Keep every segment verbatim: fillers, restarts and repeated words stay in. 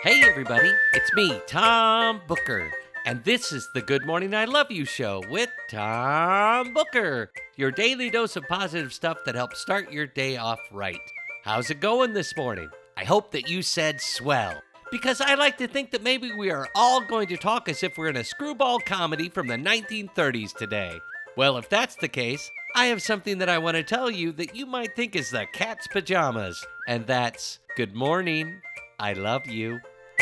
Hey everybody, it's me, Tom Booker, and this is the Good Morning I Love You show with Tom Booker, your daily dose of positive stuff that helps start your day off right. How's it going this morning? I hope that you said swell, because I like to think that maybe we are all going to talk as if we're in a screwball comedy from the nineteen thirties today. Well, if that's the case, I have something that I want to tell you that you might think is the cat's pajamas, and that's good morning, I love you.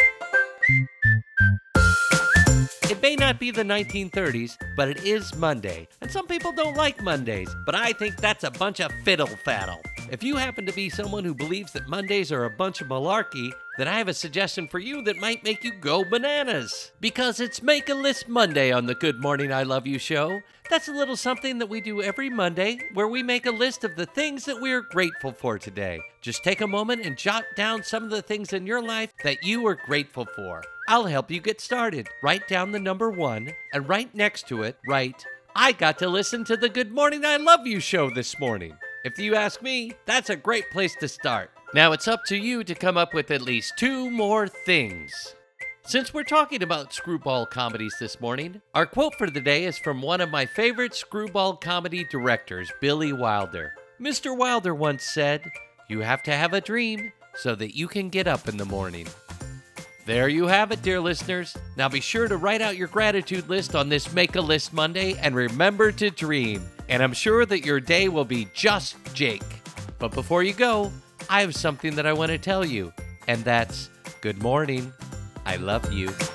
It may not be the nineteen thirties, but it is Monday, and some people don't like Mondays, but I think that's a bunch of fiddle-faddle. If you happen to be someone who believes that Mondays are a bunch of malarkey, then I have a suggestion for you that might make you go bananas. Because it's Make a List Monday on the Good Morning I Love You show. That's a little something that we do every Monday, where we make a list of the things that we're grateful for today. Just take a moment and jot down some of the things in your life that you are grateful for. I'll help you get started. Write down the number one, and right next to it, write, I got to listen to the Good Morning I Love You show this morning. If you ask me, that's a great place to start. Now it's up to you to come up with at least two more things. Since we're talking about screwball comedies this morning, our quote for the day is from one of my favorite screwball comedy directors, Billy Wilder. Mister Wilder once said, "You have to have a dream so that you can get up in the morning." There you have it, dear listeners. Now be sure to write out your gratitude list on this Make a List Monday and remember to dream. And I'm sure that your day will be just Jake. But before you go, I have something that I want to tell you, and that's good morning. I love you.